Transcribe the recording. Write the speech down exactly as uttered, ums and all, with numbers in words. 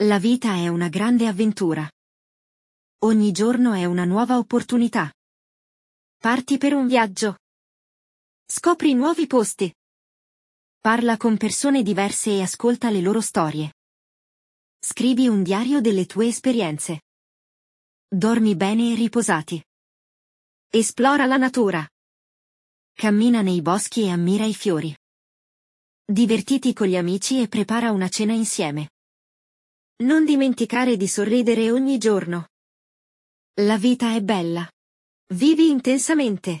La vita è una grande avventura. Ogni giorno è una nuova opportunità. Parti per un viaggio. Scopri nuovi posti. Parla con persone diverse e ascolta le loro storie. Scrivi un diario delle tue esperienze. Dormi bene e riposati. Esplora la natura. Cammina nei boschi e ammira i fiori. Divertiti con gli amici e prepara una cena insieme. Non dimenticare di sorridere ogni giorno. La vita è bella. Vivi intensamente.